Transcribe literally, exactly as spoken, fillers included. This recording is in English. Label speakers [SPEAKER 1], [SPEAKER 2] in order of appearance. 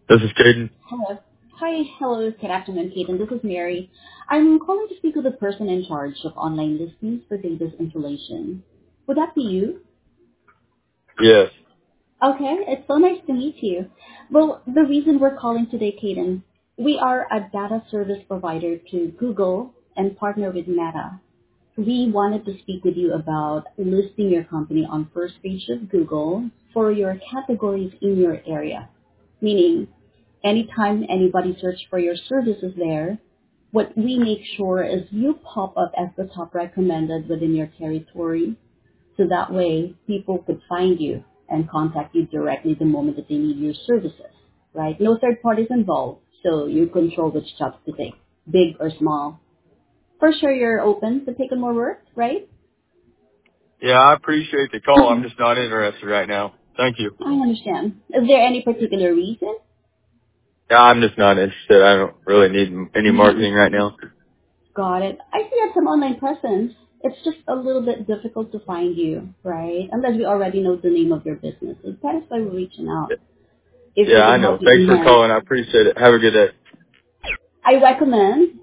[SPEAKER 1] This is Caden.
[SPEAKER 2] Hello. Hi. Hello. Good afternoon, Kate. This is Mary. I'm calling to speak with the person in charge of online listings for data's installation. Would that be you?
[SPEAKER 1] Yes.
[SPEAKER 2] Okay. It's so nice to meet you. Well, the reason we're calling today, Kaden, we are a data service provider to Google and partner with Meta. We wanted to speak with you about listing your company on first page of Google for your categories in your area. Meaning, anytime anybody search for your services there, what we make sure is you pop up as the top recommended within your territory. So that way people could find you and contact you directly the moment that they need your services, right? No third parties involved. So you control which jobs to take, big or small. For sure you're open to taking more work, right?
[SPEAKER 1] Yeah, I appreciate the call. I'm just not interested right now. Thank you.
[SPEAKER 2] I understand. Is there any particular reason?
[SPEAKER 1] Yeah, I'm just not interested. I don't really need m- any marketing right now.
[SPEAKER 2] Got it. I see you have some online presence. It's just a little bit difficult to find you, right? Unless we already know the name of your business. So that is why we're reaching out. If
[SPEAKER 1] Yeah,
[SPEAKER 2] we
[SPEAKER 1] I
[SPEAKER 2] can
[SPEAKER 1] know.
[SPEAKER 2] help you
[SPEAKER 1] Thanks for
[SPEAKER 2] enhance,
[SPEAKER 1] calling. I appreciate it. Have a good day.
[SPEAKER 2] I recommend